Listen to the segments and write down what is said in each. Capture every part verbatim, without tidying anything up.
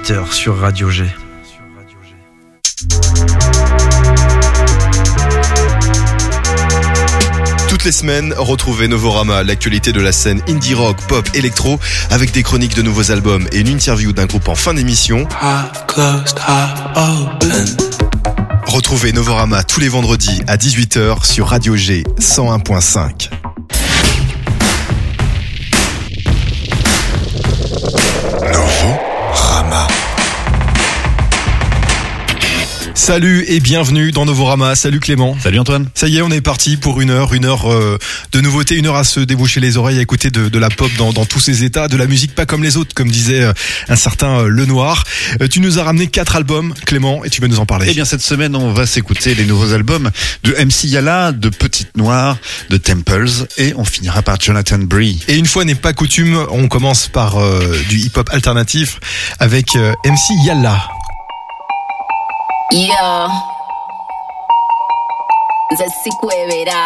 dix-huit heures sur Radio G. Toutes les semaines, retrouvez Novorama, l'actualité de la scène indie rock, pop, électro, avec des chroniques de nouveaux albums et une interview d'un groupe en fin d'émission. Half closed, half open. Retrouvez Novorama tous les vendredis à dix-huit heures sur Radio G cent un point cinq. Novorama. Salut et bienvenue dans Novorama. Salut Clément. Salut Antoine. Ça y est, on est parti pour une heure, une heure euh, de nouveautés, une heure à se déboucher les oreilles, à écouter de, de la pop dans, dans tous ses états, de la musique pas comme les autres, comme disait euh, un certain euh, Le Noir. Euh, tu nous as ramené quatre albums, Clément, et tu vas nous en parler. Eh bien, cette semaine, on va s'écouter les nouveaux albums de M C Yalla, de Petite Noire, de Temples, et on finira par Jonathan Bree. Et une fois n'est pas coutume, on commence par euh, du hip-hop alternatif avec euh, M C Yalla. Yeah, nze sikwebera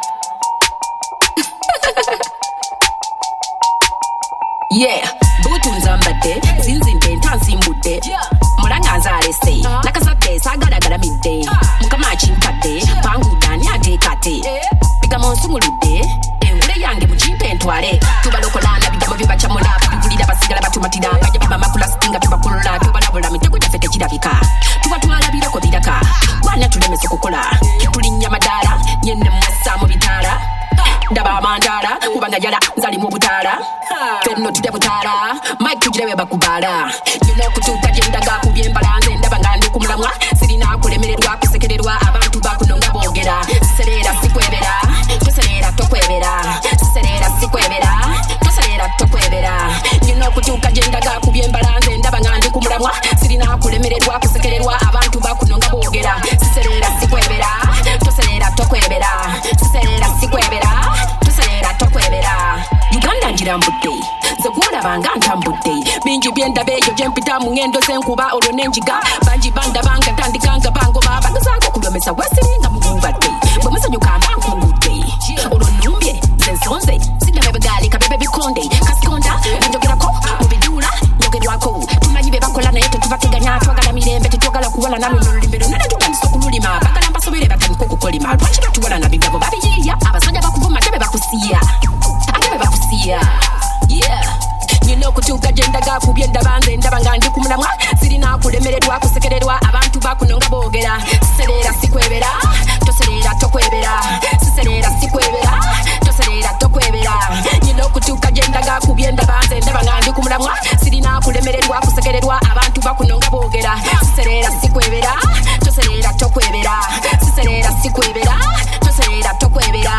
yeah, butunza mbadde zinzinde ntanzimbudde mulanga nzalese nakazadde sagalagala midde mukama akinkadde pangudani ateekate bigamo nsumuludde engule yange mukimpe ntwale tubalokolana bigamo bibacamula babigulira basigala batumatira bajja babamakula sitinga tubakulula tubalabula mitego gyaffe tekirabika tubatwala birako biraka wana tulemese kukola tulinnya madaala nyenne mwessa mu bitaala ndaba amandala kubanga yala nzali mu butaala fenno tudde butaala mike tugire we bakubala nyina okutuuka gye ndaga kubye embalanze ndaba nga ndi ku mulamwa sirina kulemererwa kusekererwa abantu bakunonga boogera siserera sikwebera toserera tokwebera siserera sikwebera toserera tokwebera nyina okutuuka gye ndaga kubye embalanze ndaba nga ndi ku mulamwa sirina kulemererwa kusekererwa abantu bakunonga boogera siserera sikwebera toserera tokwebera siserera sikwebera toserera tokwebera Uganda njira mbudde ze kulabanga ntambudde bingi byendaba eyo gye mpita mu ngendo z'enkuba olwo n'enjiga bangi bandabanga ntandikanga bangoba bagezaako kulomesa wesiringa mugubadde bwe musanyuka mbankungudde olwo nnumbye ze nsonze siddabe begaalika bebe bikonde kasikonda njogerako mu biduula njogerwako tumanyi be bakola naye tetubateganya twagala mirembe tetwagala kuwala nalo nolulimi lwonna ne tutandisa okululima bagala mbasobere batandika okukolima lwaki batuwala na bigabo babiyiiya abasajja bakuvuma tebe bakusiya ate be bakusiya yeah nyina okutuuka gye ndaga kubye ndabanze ndaba nga ndi ku mulamwa sirina kulemererwa kusekererwa abantu bakunonga boogera siserera sikwebera toserera tokwebera siserera sikwebera toserera tokwebera nyina okutuuka gye ndaga kubye ndabanze ndaba nga ndi ku mulamwa sirina kulemererwa kusekererwa abantu bakunonga boogera siserera sikwebera toserera tokwebera siserera sikwebera toserera tokwebera.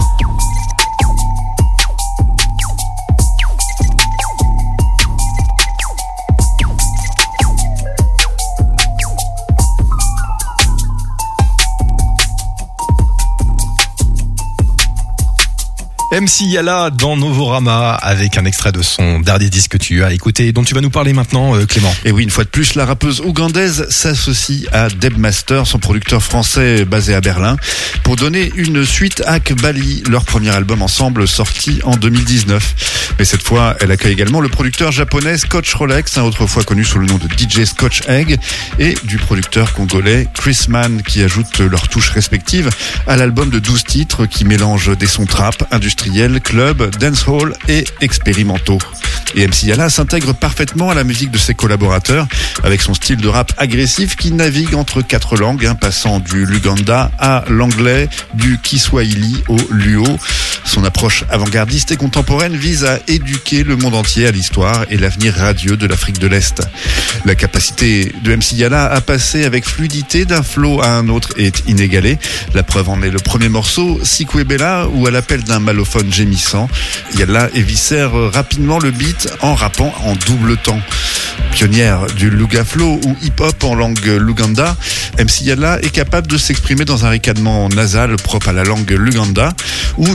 M C Yalla dans Novorama avec un extrait de son dernier disque que tu as écouté, dont tu vas nous parler maintenant, euh, Clément. Et oui, une fois de plus, la rappeuse ougandaise s'associe à Deb Master, son producteur français basé à Berlin, pour donner une suite à Kbali, leur premier album ensemble sorti en deux mille dix-neuf. Mais cette fois, elle accueille également le producteur japonais Scotch Rolex, autrefois connu sous le nom de D J Scotch Egg, et du producteur congolais Chris Mann, qui ajoutent leurs touches respectives à l'album de douze titres qui mélange des sons trap, industriels, club, dancehall et expérimentaux. Et M C Yalla s'intègre parfaitement à la musique de ses collaborateurs avec son style de rap agressif qui navigue entre quatre langues, hein, passant du Luganda à l'anglais, du Kiswahili au Luo. Son approche avant-gardiste et contemporaine vise à éduquer le monde entier à l'histoire et l'avenir radieux de l'Afrique de l'Est. La capacité de M C Yalla à passer avec fluidité d'un flow à un autre est inégalée. La preuve en est le premier morceau, Sikwebela, où à l'appel d'un malophone gémissant, Yalla éviscère rapidement le beat en rappant en double temps. Pionnière du Luga Flow ou hip-hop en langue Luganda, M C Yalla est capable de s'exprimer dans un ricanement nasal propre à la langue Luganda ou de faire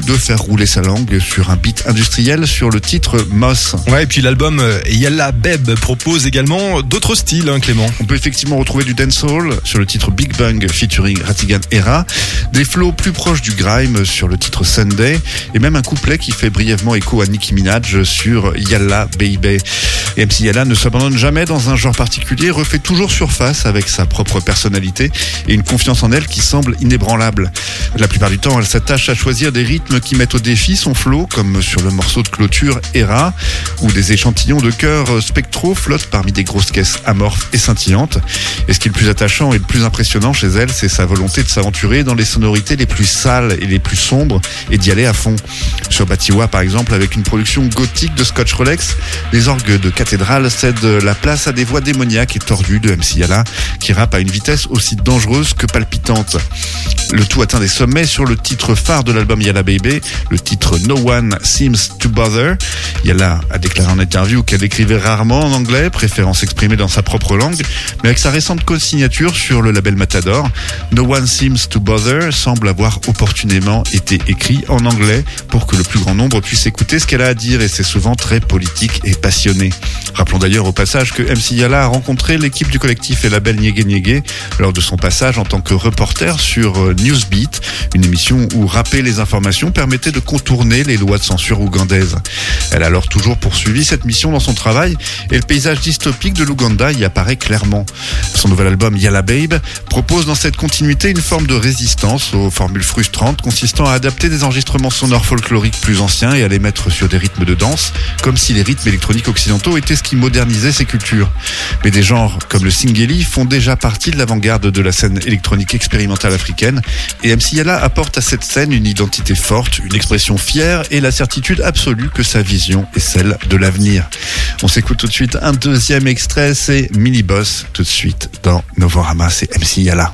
rouler sa langue sur un beat industriel sur le titre Moss. Ouais, et puis l'album Yalla Babe propose également d'autres styles, hein, Clément. On peut effectivement retrouver du dancehall sur le titre Big Bang featuring Ratigan Era, des flows plus proches du grime sur le titre Sunday, et même un couplet qui fait brièvement écho à Nicki Minaj sur Yalla Baby. Et M C Yalla ne s'abandonne jamais dans un genre particulier, refait toujours surface avec sa propre personnalité et une confiance en elle qui semble inébranlable. La plupart du temps, elle s'attache à choisir des rythmes qui mettent au défi son flow, comme sur le morceau de clôture Era, où des échantillons de chœurs spectraux flottent parmi des grosses caisses amorphes et scintillantes. Et ce qui est le plus attachant et le plus impressionnant chez elle, c'est sa volonté de s'aventurer dans les sonorités les plus sales et les plus sombres et d'y aller à fond. Sur Batiwa, par exemple, avec une production gothique de Scotch Rolex, les orgues de cathédrale cèdent la place à des voix démoniaques et tordues de M C Yalla, qui rappe à une vitesse aussi dangereuse que palpitante. Le tout atteint des sommets sur le titre phare de l'album Yalla Baby, le titre No One Seems to Bother. Yalla a déclaré en interview qu'elle écrivait rarement en anglais, préférant s'exprimer dans sa propre langue, mais avec sa récente co-signature sur le label Matador, No One Seems to Bother semble avoir opportunément été écrit en anglais pour que le plus grand nombre puisse écouter ce qu'elle a à dire, et c'est souvent très politique et passionné. Rappelons d'ailleurs au passage que M C Yalla a rencontré l'équipe du collectif et label Nyege Nyege lors de son passage en tant que reporter sur Newsbeat, une émission où rapper les informations permettait de contourner les lois de censure ougandaises. Elle a alors toujours poursuivi cette mission dans son travail, et le paysage dystopique de l'Ouganda y apparaît clairement. Son nouvel album Yalla Babe propose dans cette continuité une forme de résistance aux formules frustrantes consistant à adapter des enregistrements sonores folkloriques plus anciens et à les mettre sur des rythmes de danse, comme si les rythmes électroniques occidentaux étaient ce qui modernisait ces cultures. Mais des genres comme le singeli font déjà partie de l'avant-garde de la scène électronique expérimentale africaine, et M C Yalla apporte à cette scène une identité forte, une expression fière et la certitude absolue que sa vision est celle de l'avenir. On s'écoute tout de suite un deuxième extrait, c'est Mini Boss, tout de suite dans Novorama, c'est M C Yalla.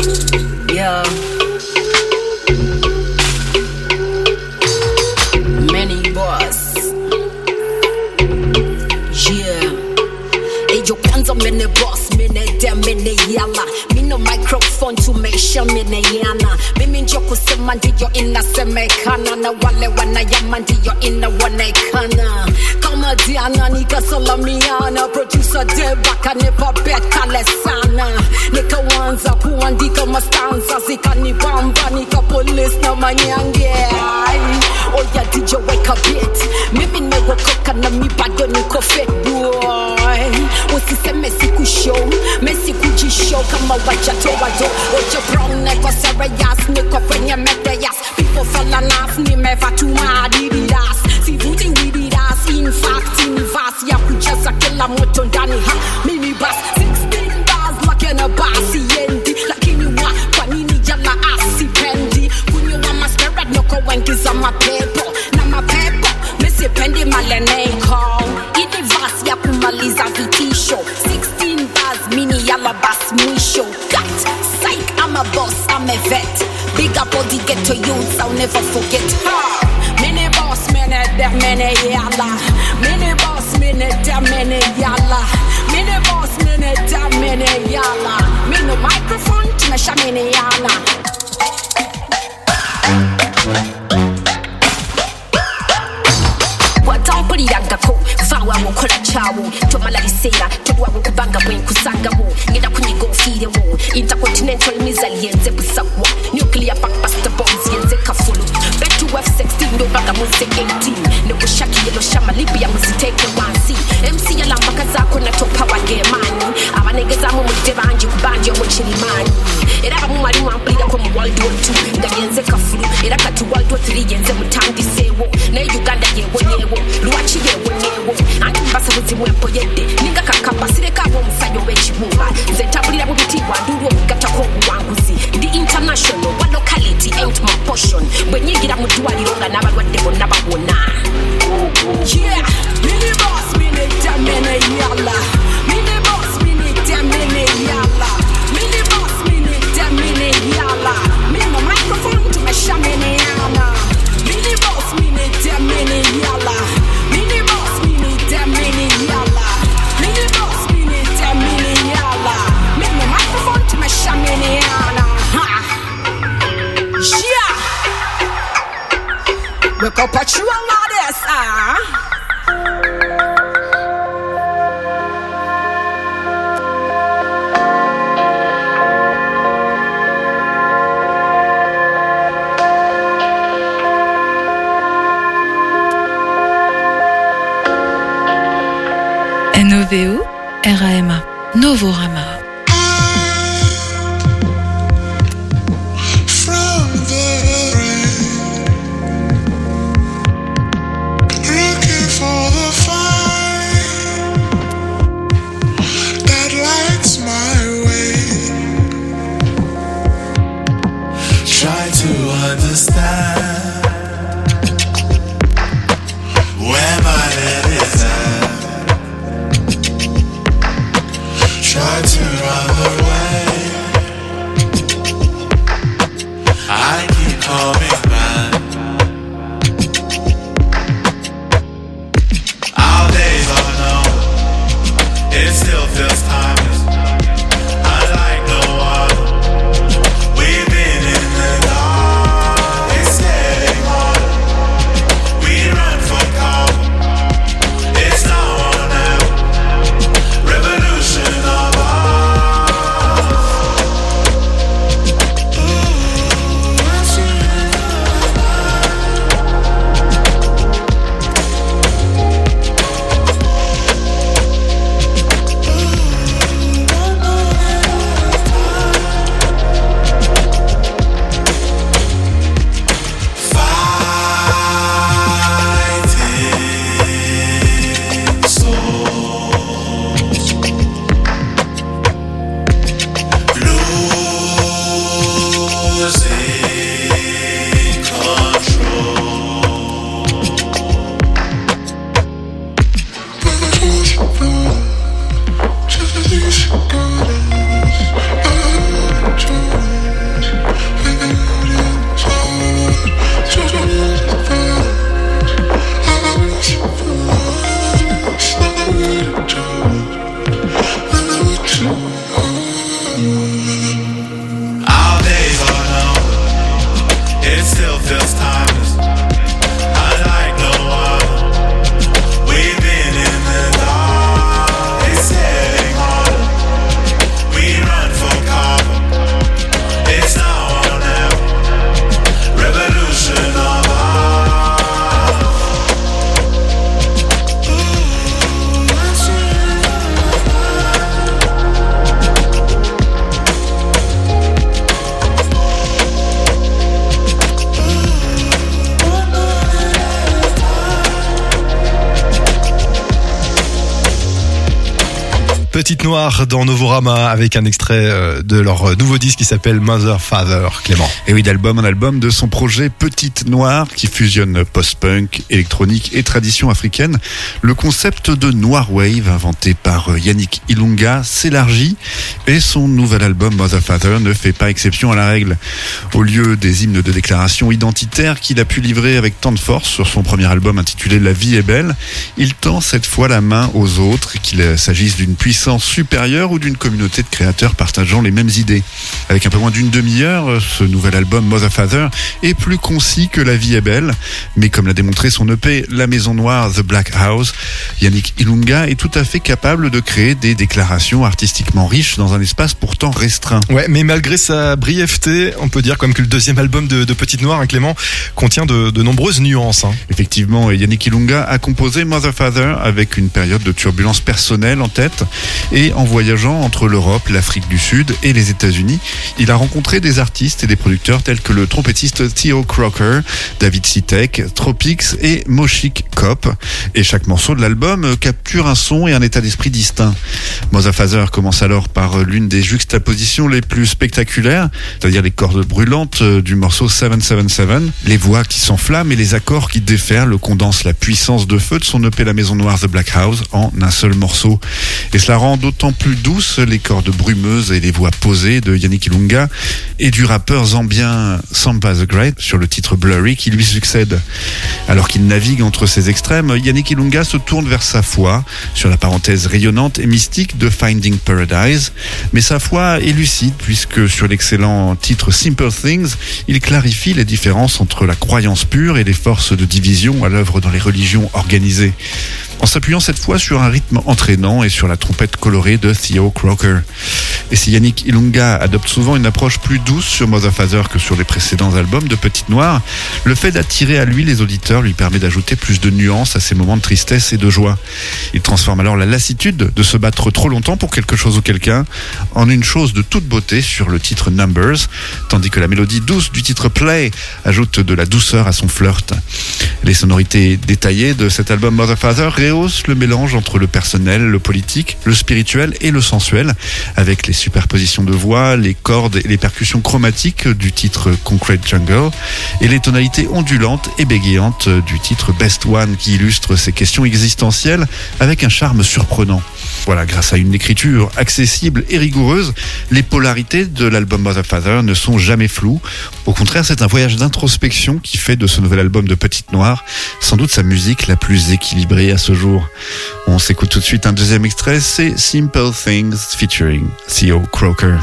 Yeah. Mini Boss. Yeah. Hey, yo, hands on mini boss, mini dem, mini Yalla. Me no microphone to make sure mini yana. Me mean joko semandi yo inna semekana. Na wale wana yamandi yo inna wane kana. Kama diana nika salamiana. Producer Debaka never bet kalesana. Nika wanza kuandika mastanza. Zika ni bamba nika police na manyange. Oh yeah, D J wake a bit. Mimi nego koka na mi bado niko fit boy. Usiseme siku show, mesi kuji show kama wachato wado. Ocho brown neko serious, niko kwenye medeyas. People fall enough, nimeva tumadiridas. Sivuti wididas, in fact in vast. Ya kujaza kila moto ndani ha. Mini bus, sixteen bars like na basi yendi. Lakini wa, kwa nini Yalla asipendi? Kunyo wa masquerade, noko wengiza mapepo. Na mapepo, mesi pendi maleneko. Ini vast ya kumaliza vitisho. Sixteen bars, mini Yalla bas mwisho. Got, psych, I'm a boss, I'm a vet. Big up all the ghetto youths, I'll never forget her. Mini boss, mini der, mini Yalla. Mini boss, mini der, mini Yalla. Mini boss, mini der, mini Yalla. Mini microphone, tumesha mini Yalla. Watampulirangako vawa mukola chawo tomalalisera tolwa kubanga bwenkusangawo ngenda kunyigo firewo intercontinental missile yenze busagwa nuclear pack buster bombs yenze kafulu betu F sixteen ndo banga muze eighteen nebo shaki yelo shama libya muziteke wansi M C Yalla mpaka zako na topa wagemani abanegeza mu mujje banje kubanje mu chirimani era bamu mali mwampulira ko mu world war two ndayenze kafulu era kati world war three yenze mutandisewo na Uganda yewo yewo luachi yewo yewo anti mbasa buzimwepo yedde ninga kakapasire kabo musayo w'ekibumba nze tabulira mu biti wanduru okugata ko wanguzi the international what locality ain't my portion bwe nyigira mu dwaliro nga n'abalwadde bonna babona. Yeah, mini boss, mini dem, mini Yalla. Mini boss, mini dem, mini Yalla. Mini boss, mini dem, mini Yalla. Mini microphone to my shamini Yalla. Mini boss, mini dem, mini Yalla. Mini boss, mini dem, mini Yalla. Mini boss, mini dem, mini Yalla. Mini microphone to my shamini Yalla. Ha. Yeah. We Paw Patrol all this, ah. N O V O R A M A Novorama. Petite Noire dans Novorama avec un extrait de leur nouveau disque qui s'appelle Mother Father, Clément. Et oui, d'album en album de son projet Petite Noire qui fusionne post-punk, électronique et tradition africaine. Le concept de Noir Wave inventé par Yannick Ilunga s'élargit et son nouvel album Mother Father ne fait pas exception à la règle. Au lieu des hymnes de déclaration identitaire qu'il a pu livrer avec tant de force sur son premier album intitulé La vie est belle, il tend cette fois la main aux autres, qu'il s'agisse d'une puissance supérieure ou d'une communauté de créateurs partageant les mêmes idées. Avec un peu moins d'une demi-heure, ce nouvel album Mother Father est plus concis que La vie est belle, mais comme l'a démontré son E P La Maison Noire The Black House, Yannick Ilunga est tout à fait capable de créer des déclarations artistiquement riches dans un espace pourtant restreint. Ouais, mais malgré sa brièveté, on peut dire quand même que le deuxième album de, de Petite Noire, hein, Clément, contient de, de nombreuses nuances. Hein. Effectivement, Yannick Ilunga a composé Mother Father avec une période de turbulence personnelle en tête. Et en voyageant entre l'Europe, l'Afrique du Sud et les États-Unis, il a rencontré des artistes et des producteurs tels que le trompettiste Theo Crocker, David Sitek, Tropics et Moshik Cop. Et chaque morceau de l'album capture un son et un état d'esprit distinct. Mother Father commence alors par l'une des juxtapositions les plus spectaculaires, c'est-à-dire les cordes brûlantes du morceau sept cent soixante-dix-sept, les voix qui s'enflamment et les accords qui déferlent condensent la puissance de feu de son E P La Maison Noire The Black House en un seul morceau. Et cela rend rend d'autant plus douces les cordes brumeuses et les voix posées de Yannick Ilunga et du rappeur zambien Sampa the Great sur le titre Blurry qui lui succède. Alors qu'il navigue entre ces extrêmes, Yannick Ilunga se tourne vers sa foi sur la parenthèse rayonnante et mystique de Finding Paradise. Mais sa foi est lucide puisque sur l'excellent titre Simple Things, il clarifie les différences entre la croyance pure et les forces de division à l'œuvre dans les religions organisées, en s'appuyant cette fois sur un rythme entraînant et sur la trompette colorée de Theo Croker. Et si Yannick Ilunga adopte souvent une approche plus douce sur Mother Father que sur les précédents albums de Petite Noire, le fait d'attirer à lui les auditeurs lui permet d'ajouter plus de nuances à ces moments de tristesse et de joie. Il transforme alors la lassitude de se battre trop longtemps pour quelque chose ou quelqu'un en une chose de toute beauté sur le titre Numbers, tandis que la mélodie douce du titre Play ajoute de la douceur à son flirt. Les sonorités détaillées de cet album Mother Father rehaussent le mélange entre le personnel, le politique, le spirituel et le sensuel, avec les superpositions de voix, les cordes et les percussions chromatiques du titre Concrete Jungle et les tonalités ondulantes et bégayantes du titre Best One qui illustre ces questions existentielles avec un charme surprenant. Voilà, grâce à une écriture accessible et rigoureuse, les polarités de l'album Mother Father ne sont jamais floues. Au contraire, c'est un voyage d'introspection qui fait de ce nouvel album de Petite Noire sans doute sa musique la plus équilibrée à ce jour. On s'écoute tout de suite un deuxième extrait, c'est Simple Things featuring Theo Croker.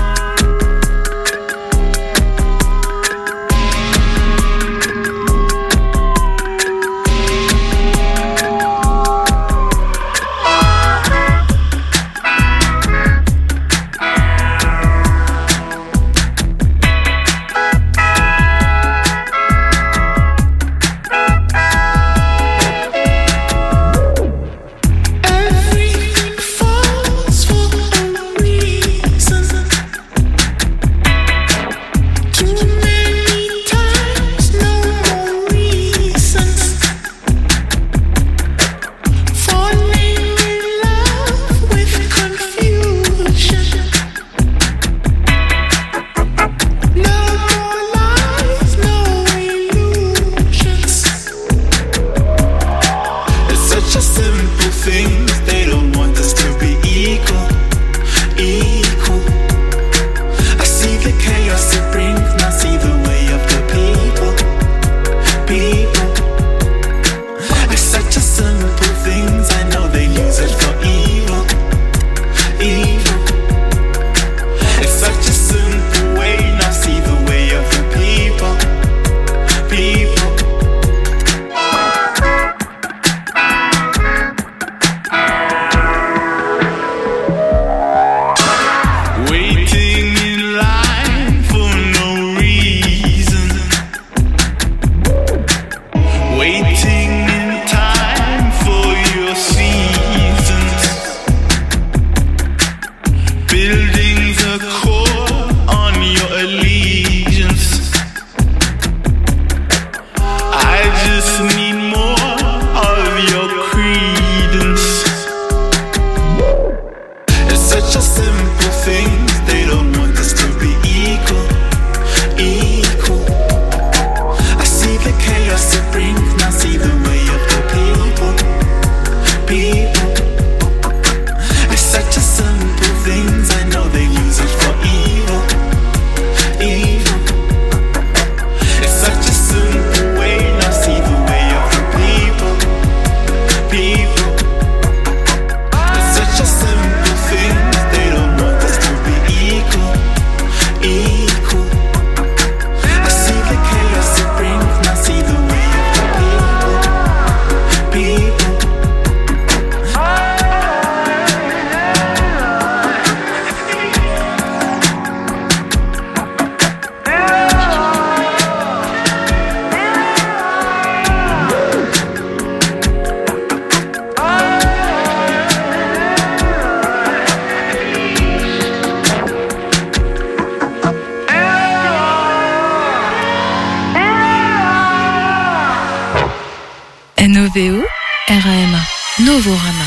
N O V O R A M A Novorama.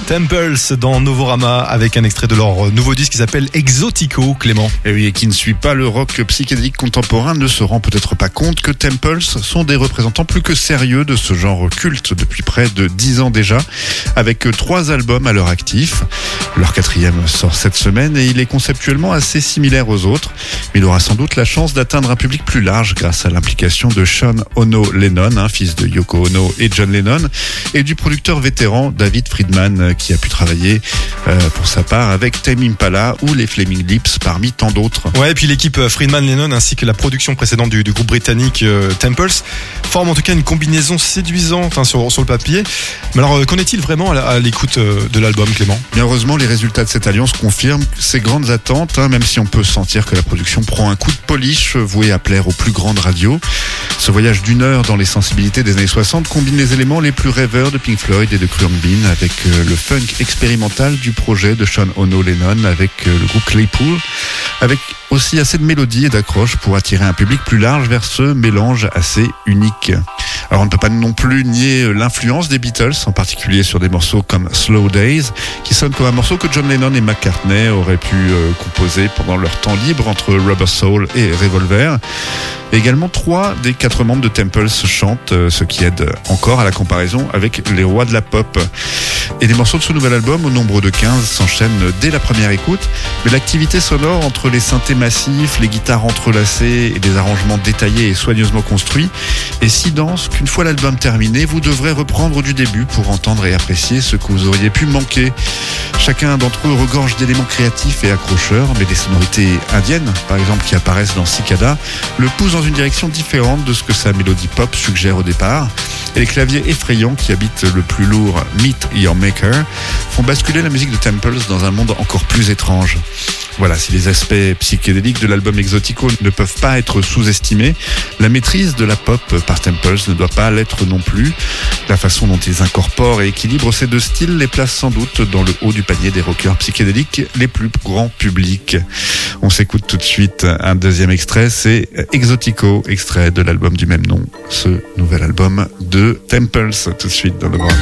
Temples dans Novorama avec un extrait de leur nouveau disque qui s'appelle Exotico, Clément. Et oui, et qui ne suit pas le rock psychédélique contemporain ne se rend peut-être pas compte que Temples sont des représentants plus que sérieux de ce genre culte depuis près de dix ans déjà, avec trois albums à leur actif. Leur quatrième sort cette semaine et il est conceptuellement assez similaire aux autres. Il aura sans doute la chance d'atteindre un public plus large grâce à l'implication de Sean Ono Lennon, hein, fils de Yoko Ono et John Lennon, et du producteur vétéran David Friedman qui a pu travailler euh, pour sa part avec Tame Impala ou les Flaming Lips parmi tant d'autres. Ouais, et puis l'équipe Friedman-Lennon ainsi que la production précédente du, du groupe britannique euh, Temples forment en tout cas une combinaison séduisante hein, sur, sur le papier. Mais alors, euh, qu'en est-il vraiment à, à l'écoute euh, de l'album, Clément ? Bien heureusement, les résultats de cette alliance confirment ces grandes attentes, hein, même si on peut sentir que la production prend un coup de polish voué à plaire aux plus grandes radios. Ce voyage d'une heure dans les sensibilités des années soixante combine les éléments les plus rêveurs de Pink Floyd et de Khruangbin avec euh, le funk expérimental du projet de Sean Ono Lennon avec euh, le groupe Claypool, avec aussi assez de mélodie et d'accroche pour attirer un public plus large vers ce mélange assez unique. Alors on ne peut pas non plus nier l'influence des Beatles, en particulier sur des morceaux comme Slow Days, qui sonne comme un morceau que John Lennon et McCartney auraient pu euh, composer pendant leur temps libre entre Rubber Soul et Revolver. Et également, trois des quatre membres de Temples chantent, euh, ce qui aide encore à la comparaison avec les rois de la pop. Et les morceaux de ce nouvel album, au nombre de quinze, s'enchaînent dès la première écoute. Mais l'activité sonore entre les synthés massifs, les guitares entrelacées et des arrangements détaillés et soigneusement construits est si dense qu'une fois l'album terminé, vous devrez reprendre du début pour entendre et apprécier ce que vous auriez pu manquer. Chacun d'entre eux regorge d'éléments créatifs et accrocheurs, mais les sonorités indiennes, par exemple, qui apparaissent dans Cicada, le poussent dans une direction différente de ce que sa mélodie pop suggère au départ. Et les claviers effrayants qui habitent le plus lourd Meet Your Maker font basculer la musique de Temples dans un monde encore plus étrange. Voilà, si les aspects psychédéliques de l'album Exotico ne peuvent pas être sous-estimés, la maîtrise de la pop par Temples ne doit pas l'être non plus. La façon dont ils incorporent et équilibrent ces deux styles les place sans doute dans le haut du panier des rockers psychédéliques les plus grands publics. On s'écoute tout de suite un deuxième extrait, c'est Exotico, extrait de l'album du même nom, ce nouvel album de Temples, tout de suite dans le drama.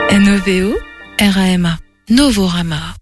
N O V O R A M A. Novorama.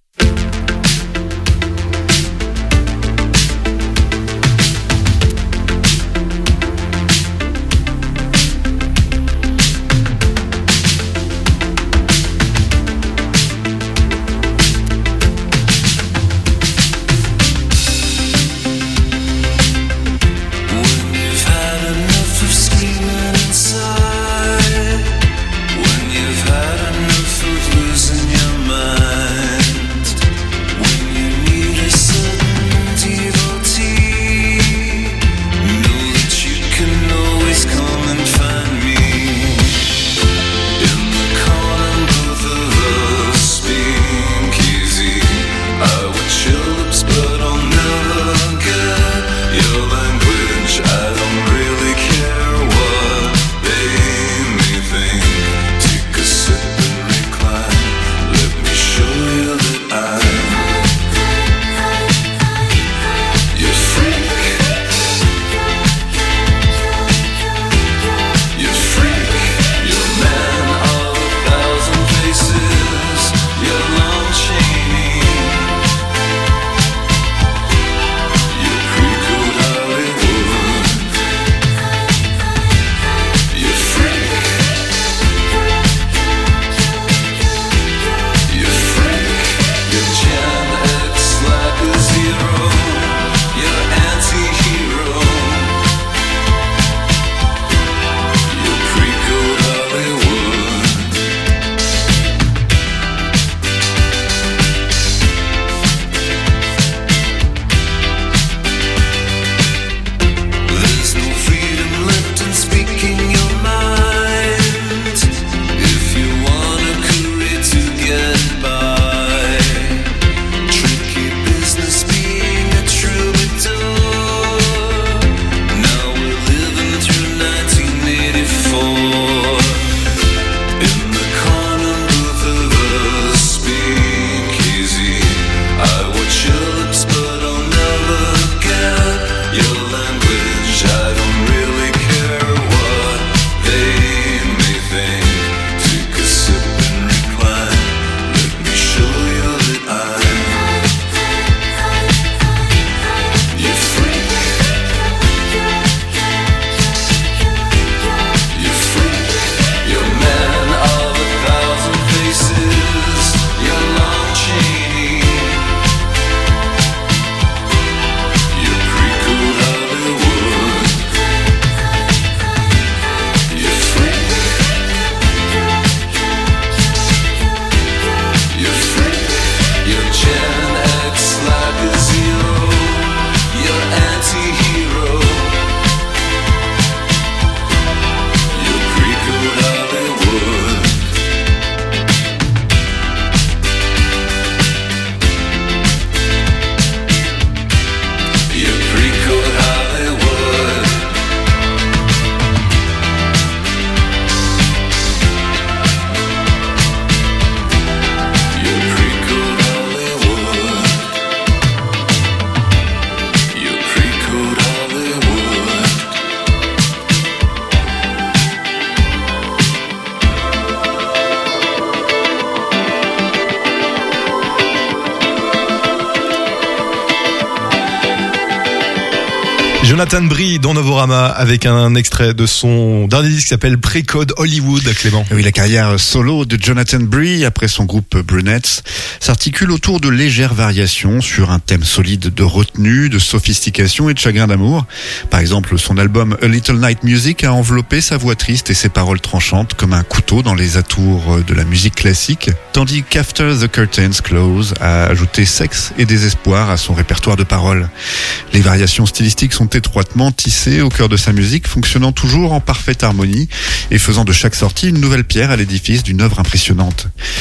Jonathan Brie dans Novorama avec un extrait de son dernier disque qui s'appelle Pre-Code Hollywood, Clément. Oui, la carrière solo de Jonathan Brie après son groupe Brunettes s'articule autour de légères variations sur un thème solide de retenue, de sophistication et de chagrin d'amour. Par exemple, son album A Little Night Music a enveloppé sa voix triste et ses paroles tranchantes comme un couteau dans les atours de la musique classique, tandis qu'After the Curtains Close a ajouté sexe et désespoir à son répertoire de paroles. Les variations stylistiques sont étroitement tissées au cœur de sa musique, fonctionnant toujours en parfaite harmonie et faisant de chaque sortie une nouvelle pierre à l'édifice d'une œuvre impressionnante.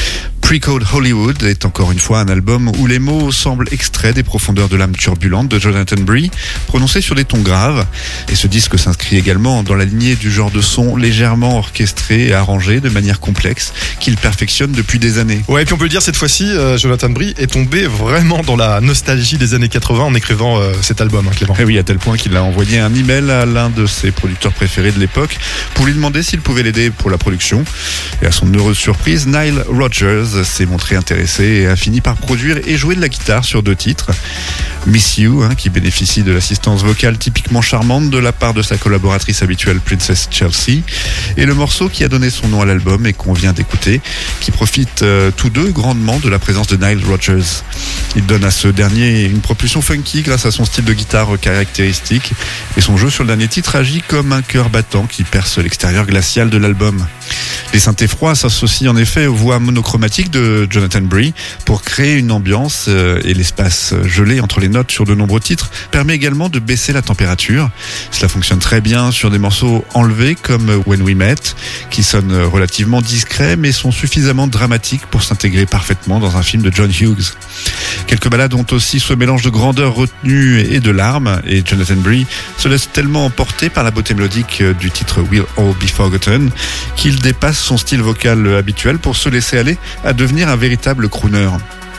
Pre-Code Hollywood est encore une fois un album où les mots semblent extraits des profondeurs de l'âme turbulente de Jonathan Bree, prononcés sur des tons graves. Et ce disque s'inscrit également dans la lignée du genre de son légèrement orchestré et arrangé de manière complexe qu'il perfectionne depuis des années. Ouais, et puis on peut le dire, cette fois-ci, euh, Jonathan Bree est tombé vraiment dans la nostalgie des années quatre-vingts en écrivant euh, cet album, hein, Clément. Et oui, à tel point qu'il a envoyé un email à l'un de ses producteurs préférés de l'époque pour lui demander s'il pouvait l'aider pour la production. Et à son heureuse surprise, Nile Rodgers s'est montré intéressé et a fini par produire et jouer de la guitare sur deux titres. Miss You, hein, qui bénéficie de l'assistance vocale typiquement charmante de la part de sa collaboratrice habituelle Princess Chelsea, et le morceau qui a donné son nom à l'album et qu'on vient d'écouter, qui profite euh, tous deux grandement de la présence de Nile Rodgers. Il donne à ce dernier une propulsion funky grâce à son style de guitare caractéristique, et son jeu sur le dernier titre agit comme un cœur battant qui perce l'extérieur glacial de l'album. Les synthés froids s'associent en effet aux voix monochromatiques de Jonathan Bree pour créer une ambiance, euh, et l'espace gelé entre les notes sur de nombreux titres permet également de baisser la température. Cela fonctionne très bien sur des morceaux enlevés comme When We Met, qui sonnent relativement discrets mais sont suffisamment dramatiques pour s'intégrer parfaitement dans un film de John Hughes. Quelques ballades ont aussi ce mélange de grandeur retenue et de larmes, et Jonathan Bree se laisse tellement emporter par la beauté mélodique du titre We'll All Be Forgotten qu'il dépasse son style vocal habituel pour se laisser aller à devenir un véritable crooner.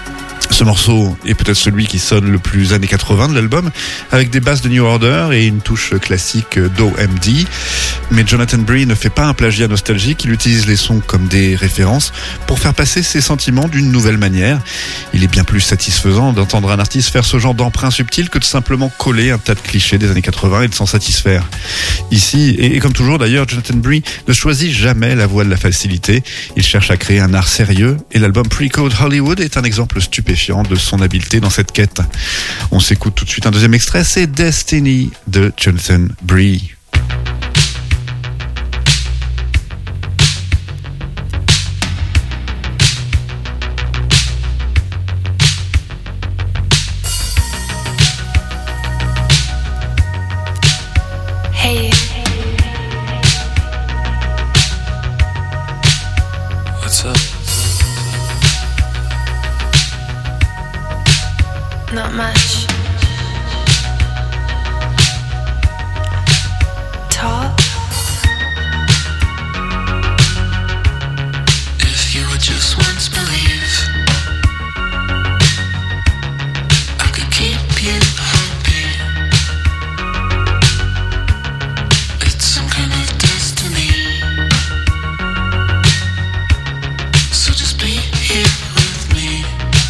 Ce morceau est peut-être celui qui sonne le plus années quatre-vingts de l'album, avec des basses de New Order et une touche classique d'O M D. Mais Jonathan Bree ne fait pas un plagiat nostalgique, il utilise les sons comme des références pour faire passer ses sentiments d'une nouvelle manière. Il est bien plus satisfaisant d'entendre un artiste faire ce genre d'emprunt subtil que de simplement coller un tas de clichés des années quatre-vingts et de s'en satisfaire. Ici, et comme toujours d'ailleurs, Jonathan Bree ne choisit jamais la voie de la facilité. Il cherche à créer un art sérieux, et l'album Pre-Code Hollywood est un exemple stupéfiant de son habileté dans cette quête. On s'écoute tout de suite un deuxième extrait, c'est Destiny de Jonathan Bree. Hey. What's up? Not much. Tall. If you would just once believe, I could keep you happy. It's some kind of destiny. So just be here with me.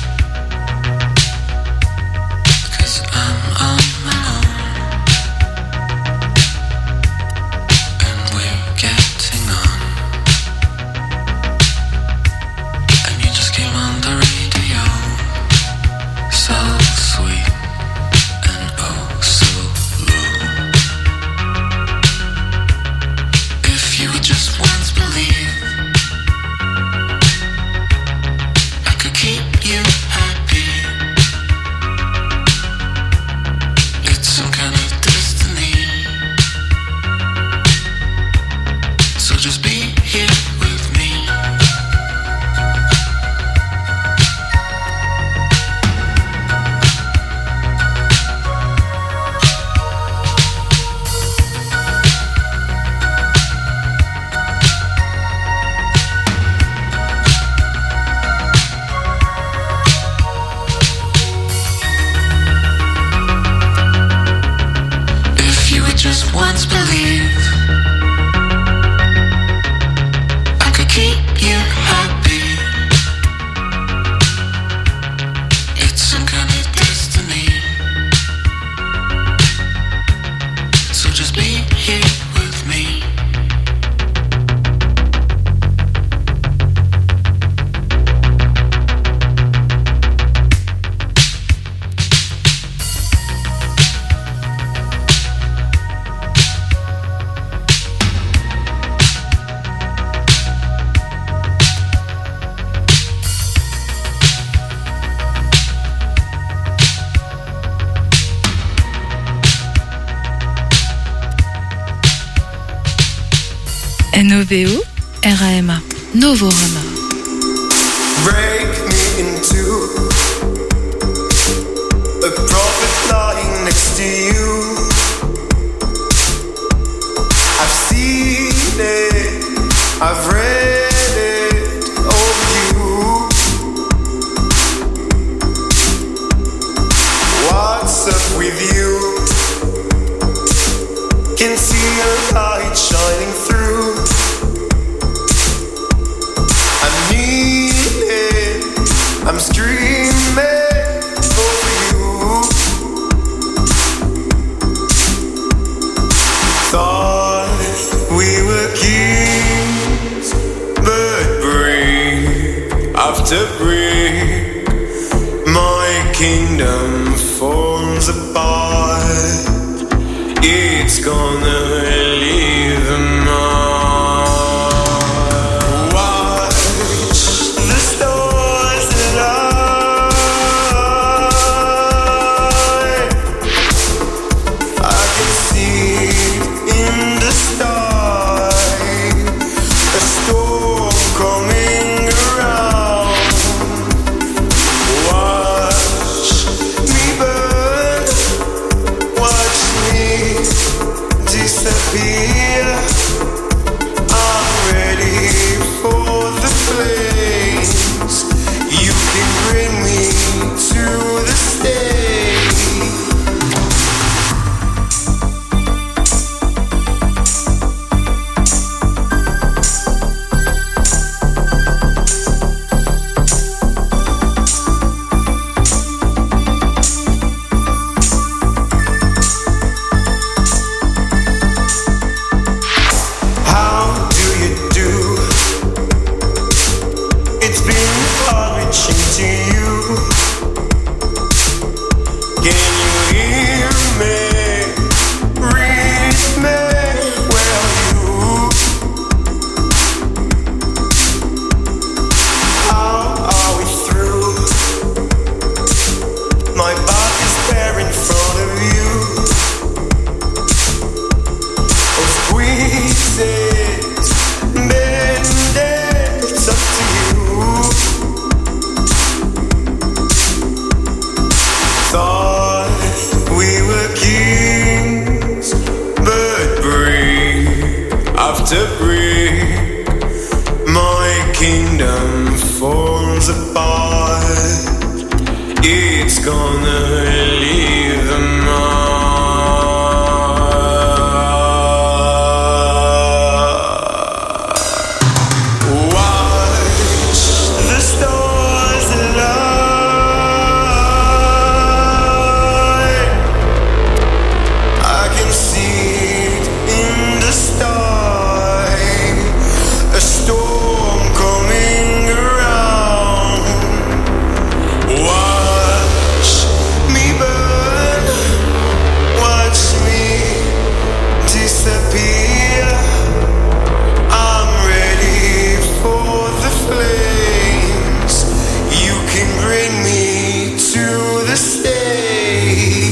Just once believe I could keep you happy. It's some kind of destiny. So just be here with me. N O V O R A M A Novorama. Ray after brick, my kingdom falls apart. It's gonna leave a mark. Watch the stars align. I can see it in the sky, a storm coming around. Watch me burn, watch me disappear. I'm ready for the flames. You can bring me to the stage. How do you do? It's been hard reaching to you. Can you hear me? Read me? Where are you? How are we through? My back is there in front of you. Oh, squeeze it, bend it, it's up to you. Thought we were kings, but brick after brick, my kingdom falls apart. It's gonna leave a mark. Watch the stars align. I can see it in the sky, a storm coming around. Watch me burn, watch me disappear. I'm ready for the flames. You can bring me to the stage.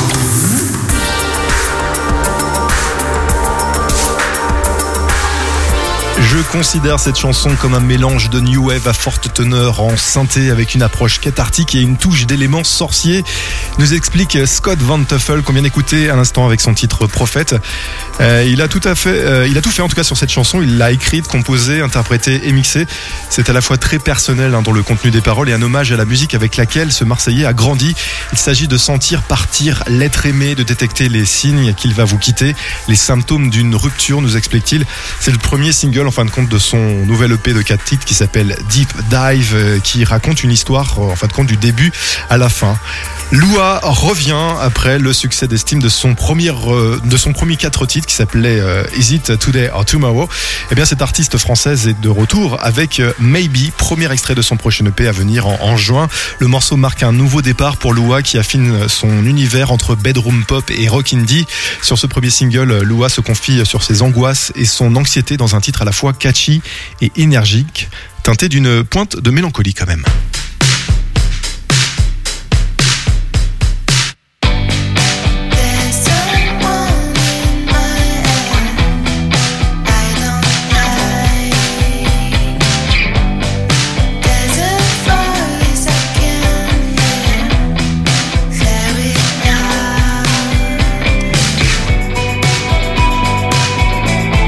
Je considère cette chanson comme un mélange de new wave à forte teneur en synthé avec une approche cathartique et une touche d'éléments sorciers, nous explique Scott Van Tuffel qu'on vient d'écouter à l'instant avec son titre Prophète. Euh, il a tout à fait, euh, il a tout fait en tout cas sur cette chanson. Il l'a écrite, composée, interprétée et mixée. C'est à la fois très personnel hein, dans le contenu des paroles et un hommage à la musique avec laquelle ce Marseillais a grandi. Il s'agit de sentir partir l'être aimé, de détecter les signes qu'il va vous quitter, les symptômes d'une rupture, nous explique-t-il. C'est le premier single en fin de compte de son nouvel E P de quatre titres qui s'appelle Deep Dive, euh, qui raconte une histoire euh, en fin de compte du début à la fin. Lua revient après le succès d'estime de son premier euh, de son premier quatre titres qui s'appelait euh, Is It Today or Tomorrow. Eh bien cette artiste française est de retour avec euh, Maybe, premier extrait de son prochain E P à venir en, en juin. Le morceau marque un nouveau départ pour Lua qui affine son univers entre bedroom pop et rock indie. Sur ce premier single, Lua se confie sur ses angoisses et son anxiété dans un titre à la fois catchy et énergique, teinté d'une pointe de mélancolie quand même.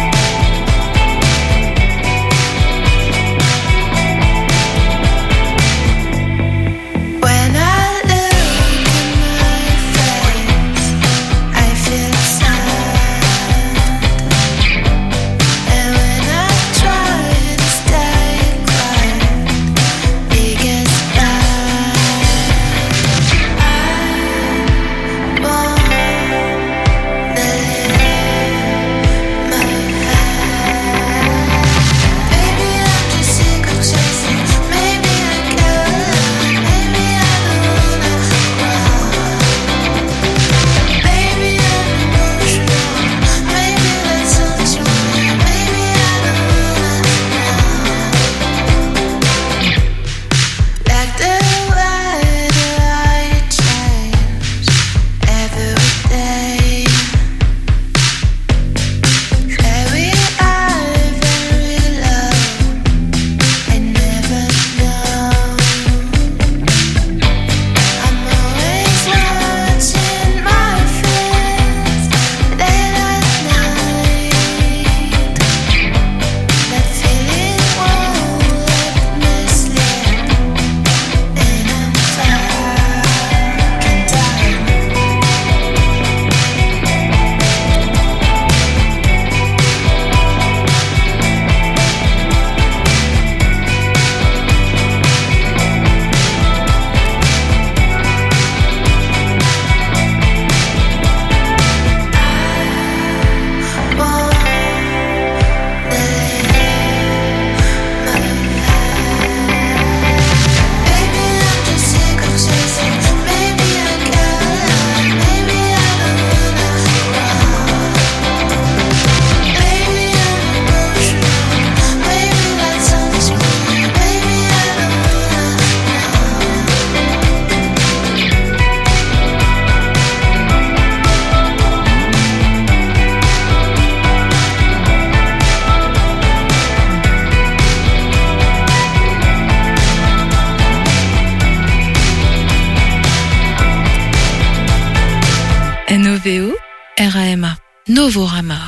Thank Novorama.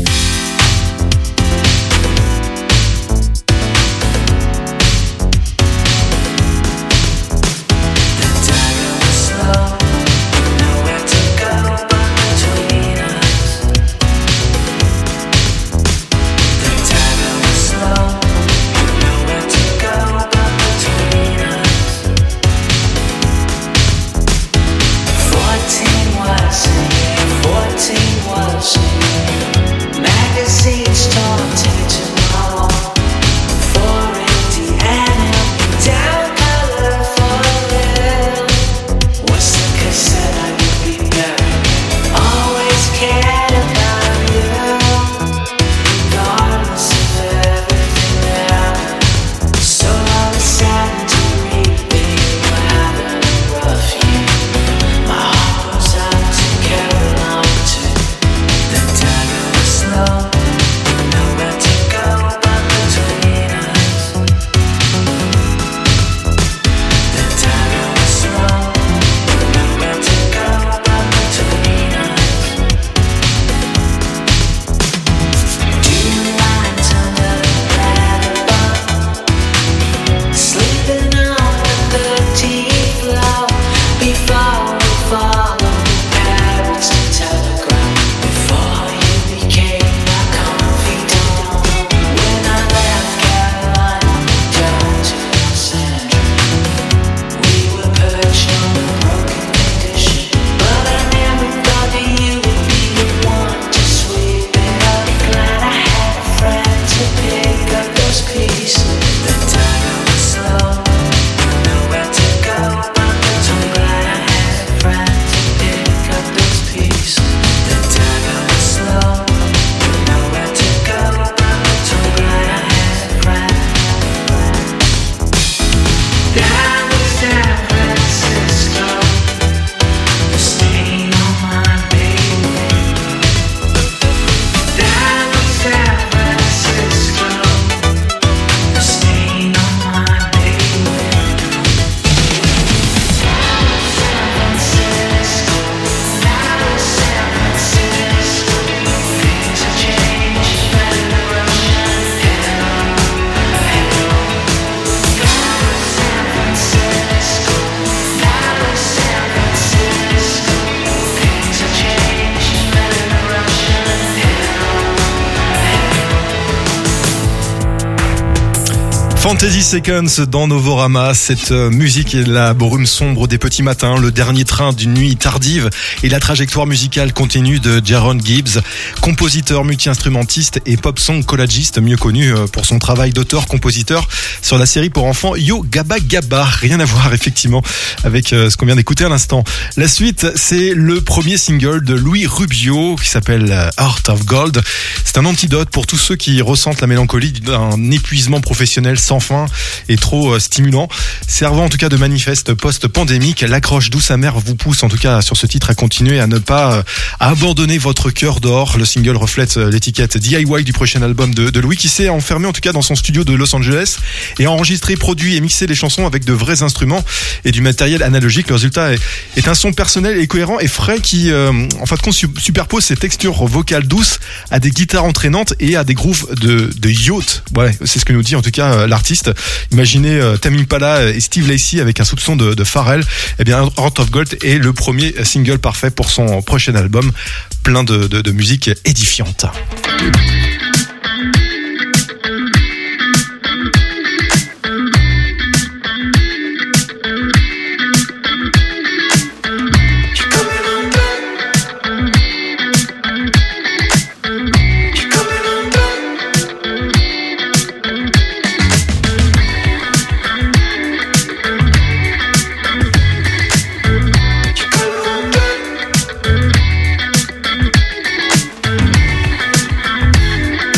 Fantasy Seconds dans Novorama, cette musique est la brume sombre des petits matins, le dernier train d'une nuit tardive et la trajectoire musicale continue de Jaron Gibbs, compositeur, multi-instrumentiste et pop song collagiste, mieux connu pour son travail d'auteur-compositeur sur la série pour enfants Yo Gabba Gabba. Rien à voir effectivement avec ce qu'on vient d'écouter à l'instant. La suite, c'est le premier single de Louis Rubio qui s'appelle Heart of Gold. C'est un antidote pour tous ceux qui ressentent la mélancolie d'un épuisement professionnel sans fin et trop stimulant. Servant en tout cas de manifeste post-pandémique, l'accroche douce amère vous pousse en tout cas sur ce titre à continuer à ne pas à abandonner votre cœur d'or. Le single reflète l'étiquette D I Y du prochain album de, de Louis qui s'est enfermé en tout cas dans son studio de Los Angeles et a enregistré, produit et mixé les chansons avec de vrais instruments et du matériel analogique. Le résultat est, est un son personnel et cohérent et frais qui euh, en fin de compte superpose ses textures vocales douces à des guitares entraînantes et à des grooves de, de yacht. Ouais, c'est ce que nous dit en tout cas euh, l'artiste. Imaginez euh, Tame Impala et Steve Lacy avec un soupçon de, de Pharrell. Eh bien, Heart of Gold est le premier single parfait pour son prochain album, plein de, de, de musique édifiante. Coming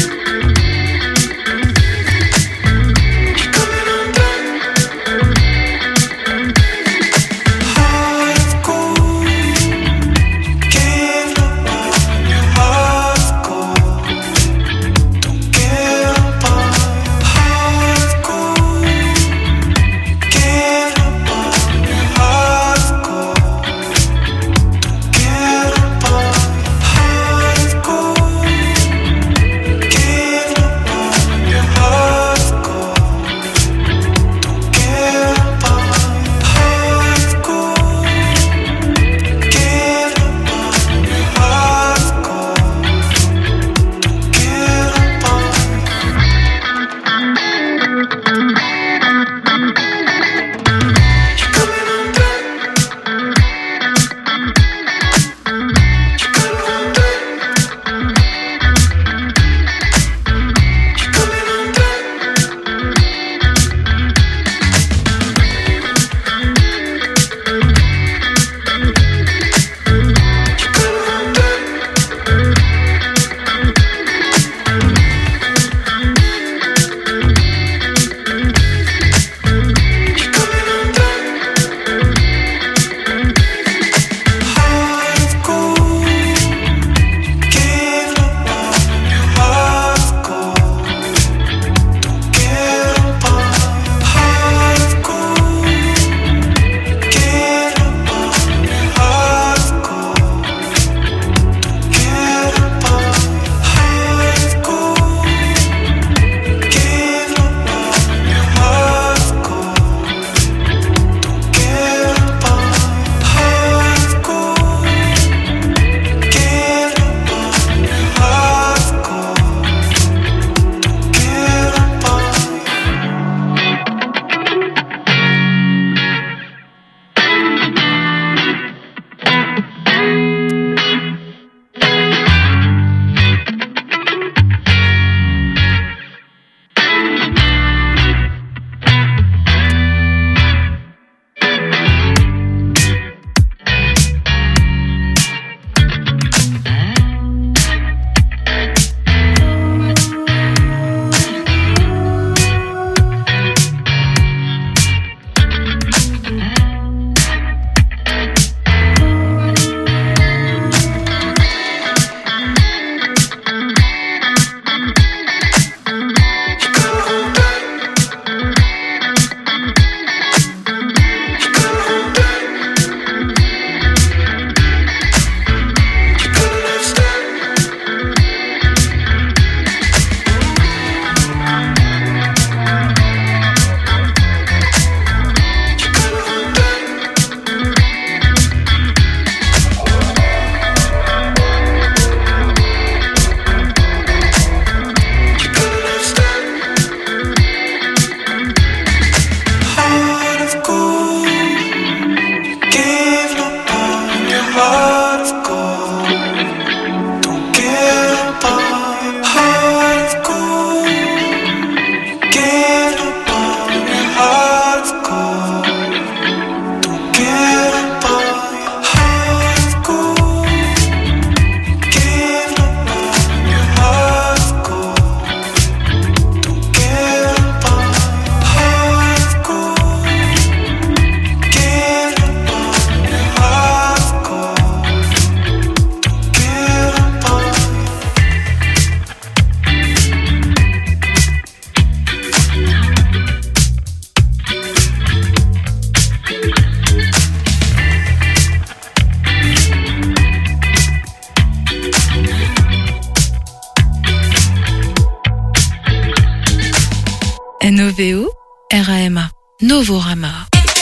Noveo, R A M A, Novorama.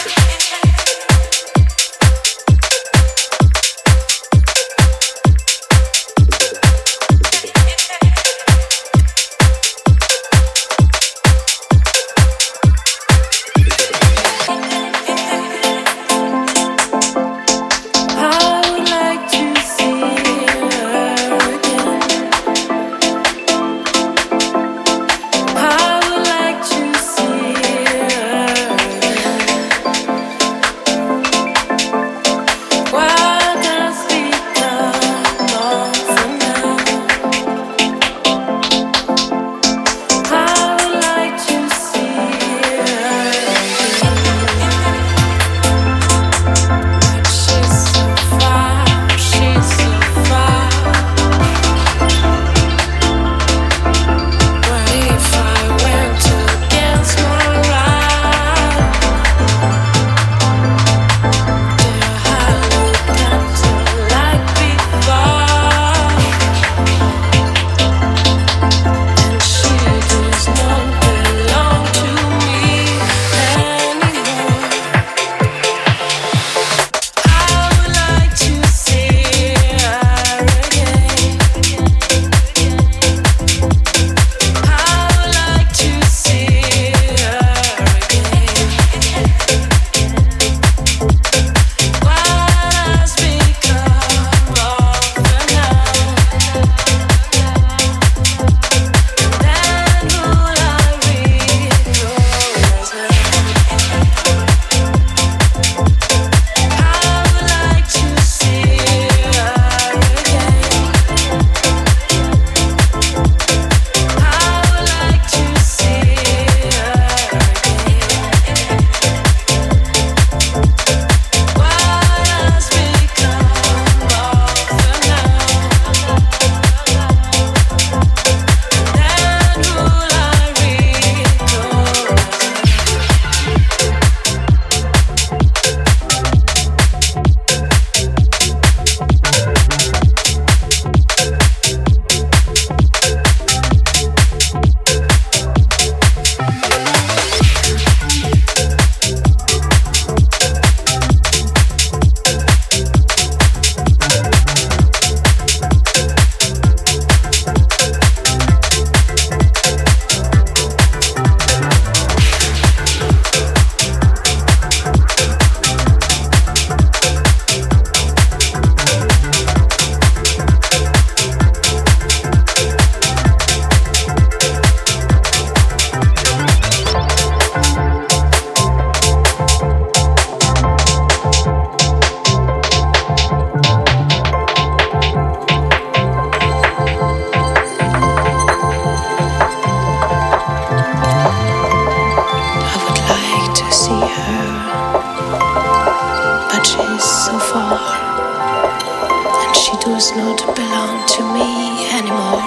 does not belong to me anymore.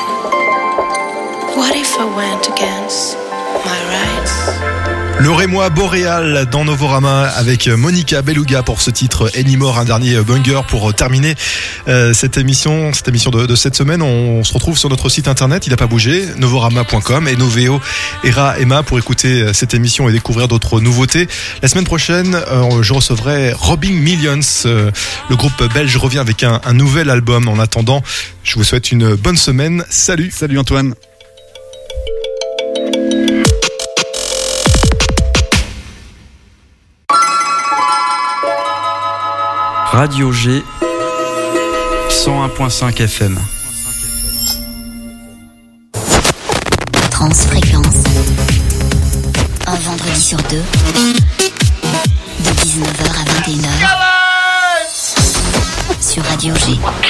What if I went against my rights? Le Rémois Boréal dans Novorama avec Monica Beluga pour ce titre Anymore, un dernier banger pour terminer euh, cette émission, cette émission de, de cette semaine. On, on se retrouve sur notre site internet, il n'a pas bougé, novorama point com et Noveo R A M A pour écouter cette émission et découvrir d'autres nouveautés. La semaine prochaine, euh, je recevrai Robbing Millions. Euh, le groupe belge revient avec un, un nouvel album. En attendant, je vous souhaite une bonne semaine. Salut. Salut Antoine. Radio G cent un virgule cinq F M. Transfréquence. Un vendredi sur deux. De dix-neuf heures à vingt et une heures. Sur Radio G.